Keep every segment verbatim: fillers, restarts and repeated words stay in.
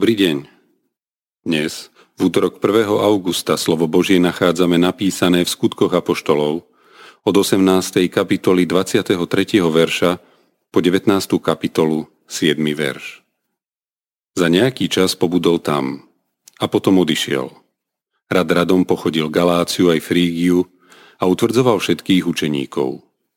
Dobrý deň. Dnes, v útorok prvého augusta, slovo Božie nachádzame napísané v Skutkoch apoštolov od osemnástej kapitoly dvadsiateho tretieho verša po devätnástu kapitolu siedmy verš. Za nejaký čas pobudol tam a potom odišiel. Rad radom pochodil Galáciu aj Frígiu a utvrdzoval všetkých učeníkov.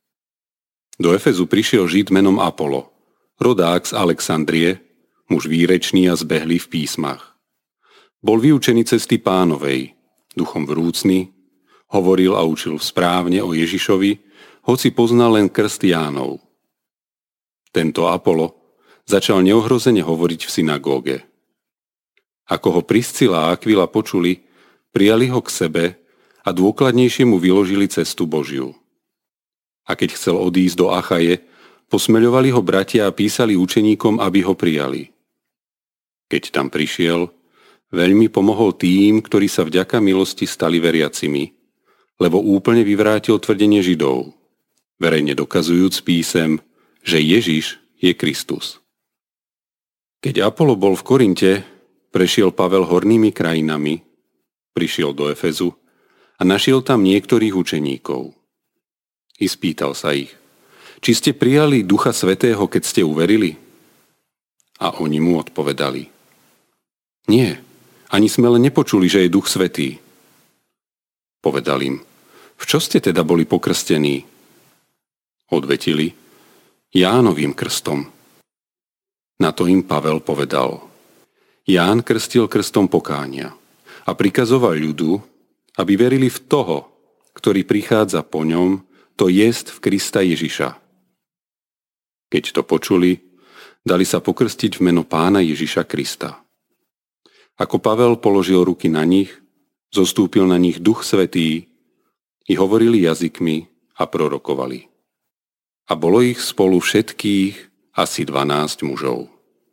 Do Efezu prišiel Žid menom Apolo, rodák z Alexandrie, muž výrečný a zbehlý v písmach. Bol vyučený cesty Pánovej, duchom vrúcny, hovoril a učil správne o Ježišovi, hoci poznal len krst Jánov. Tento Apolo začal neohrozene hovoriť v synagóge. Ako ho Priscila a Akvila počuli, prijali ho k sebe a dôkladnejšie mu vyložili cestu Božiu. A keď chcel odísť do Achaje, posmeľovali ho bratia a písali učeníkom, aby ho prijali. Keď tam prišiel, veľmi pomohol tým, ktorí sa vďaka milosti stali veriacimi, lebo úplne vyvrátil tvrdenie Židov, verejne dokazujúc písem, že Ježiš je Kristus. Keď Apolo bol v Korinte, prešiel Pavel hornými krajinami, prišiel do Efezu a našiel tam niektorých učeníkov. I spýtal sa ich, či ste prijali Ducha Svätého, keď ste uverili? A oni mu odpovedali, nie, ani sme len nepočuli, že je Duch Svätý. Povedal im, v čo ste teda boli pokrstení? Odvetili, Jánovým krstom. Na to im Pavel povedal, Ján krstil krstom pokánia a prikazoval ľudu, aby verili v toho, ktorý prichádza po ňom, to jest v Krista Ježiša. Keď to počuli, dali sa pokrstiť v meno Pána Ježiša Krista. Ako Pavel položil ruky na nich, zostúpil na nich Duch Svätý i hovorili jazykmi a prorokovali. A bolo ich spolu všetkých asi dvanásť mužov.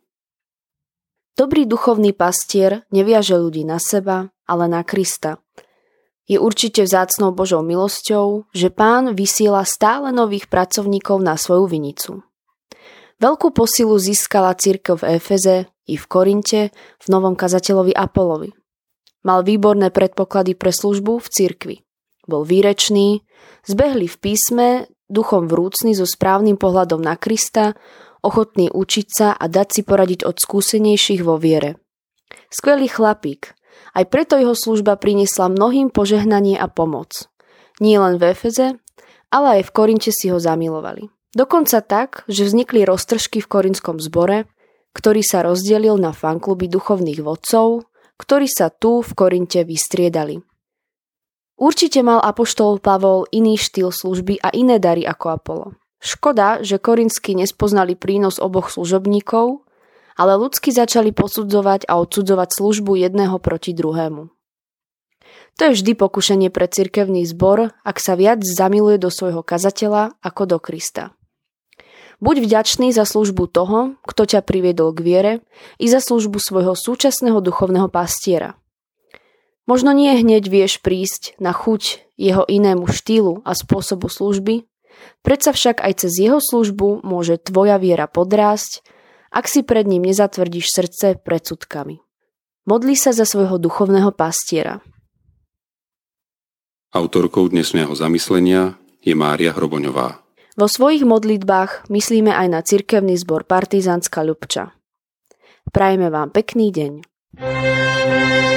Dobrý duchovný pastier neviaže ľudí na seba, ale na Krista. Je určite vzácnou Božou milosťou, že Pán vysiela stále nových pracovníkov na svoju vinicu. Veľkú posilu získala cirkev v Efeze i v Korinte v novom kazateľovi Apolovi. Mal výborné predpoklady pre službu v cirkvi. Bol výrečný, zbehlý v písme, duchom vrúcny so správnym pohľadom na Krista, ochotný učiť sa a dať si poradiť od skúsenejších vo viere. Skvelý chlapík, aj preto jeho služba priniesla mnohým požehnanie a pomoc. Nie len v Efeze, ale aj v Korinte si ho zamilovali. Dokonca tak, že vznikli roztržky v korintskom zbore, ktorý sa rozdelil na fankluby duchovných vodcov, ktorí sa tu v Korinte vystriedali. Určite mal apoštol Pavol iný štýl služby a iné dary ako Apolo. Škoda, že korintskí nespoznali prínos oboch služobníkov, ale ľudsky začali posudzovať a odsudzovať službu jedného proti druhému. To je vždy pokušenie pre cirkevný zbor, ak sa viac zamiluje do svojho kazateľa ako do Krista. Buď vďačný za službu toho, kto ťa priviedol k viere, i za službu svojho súčasného duchovného pastiera. Možno nie hneď vieš prísť na chuť jeho inému štýlu a spôsobu služby, predsa však aj cez jeho službu môže tvoja viera podrásť, ak si pred ním nezatvrdíš srdce predsudkami. Modli sa za svojho duchovného pastiera. Autorkou dnešného zamyslenia je Mária Hroboňová. Vo svojich modlitbách myslíme aj na cirkevný zbor Partizánska Ľubča. Prajme vám pekný deň.